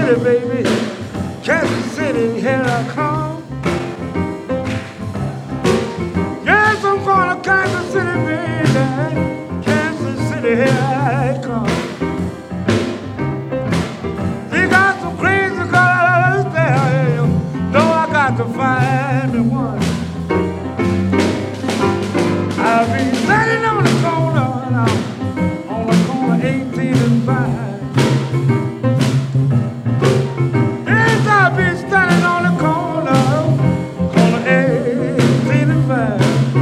City, baby. Kansas City, here I come. Yes, I'm going to Kansas City, baby. Kansas City, here I come. You got some crazy girls there. Though I got to find me one. I'll be standing on the corner now, on the corner 18 and 5. Yes, I'll be standing on the corner 18 and 5.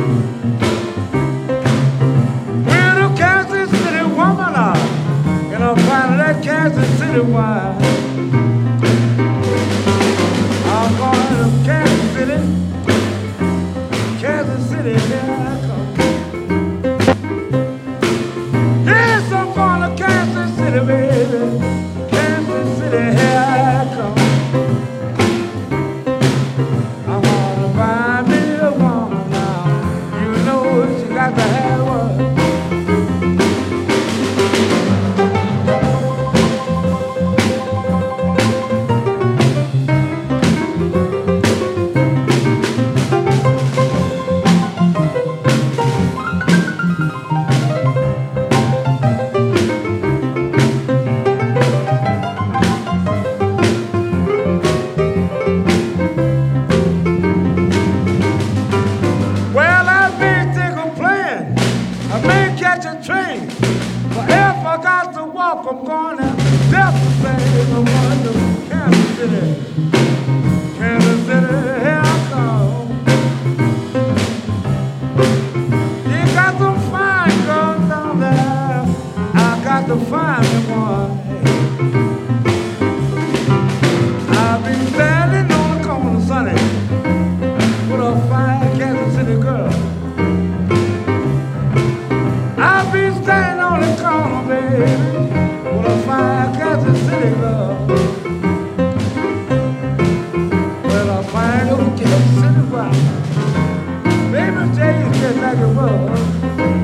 With a Kansas City woman, and I'll find that Kansas City wife. I'm going to Kansas City, Kansas City, here I come. Yes, I'm going to Kansas City, baby. Kansas City, here I come. I'm gonna find me a woman now. You know she got to have one. Well, I've been thinking playing. I may catch a train. But if I got to walk, I'm going to death say I'm going to Kansas City. Kansas City, here I come. You got some fine girls down there. I got to find me one. I've been standing on the corner, Sunny, with a fine Kansas City girl. I've been standing on the corner, baby, with a fine Kansas City girl. Well, a fine old Kansas City girl. Baby, tell you just like it was.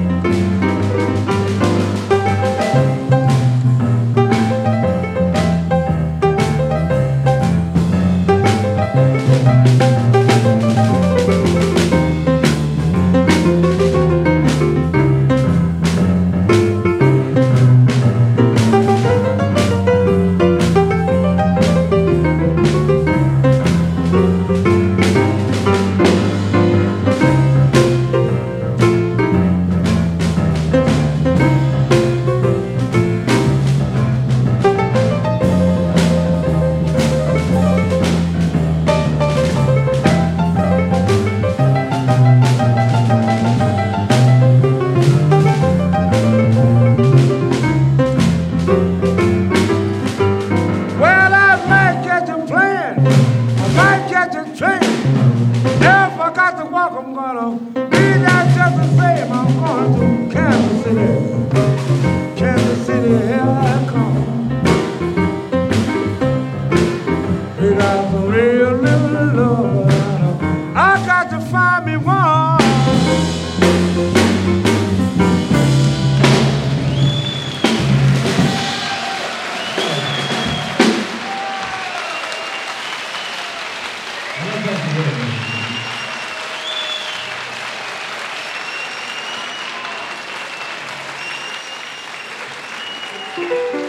Well, I might catch a plane, I might catch a train. If I got to walk, I'm gonna be there just the same. I'm going to Kansas City, Kansas City, here I come. We got some real little love. I got to find me one. Thank you.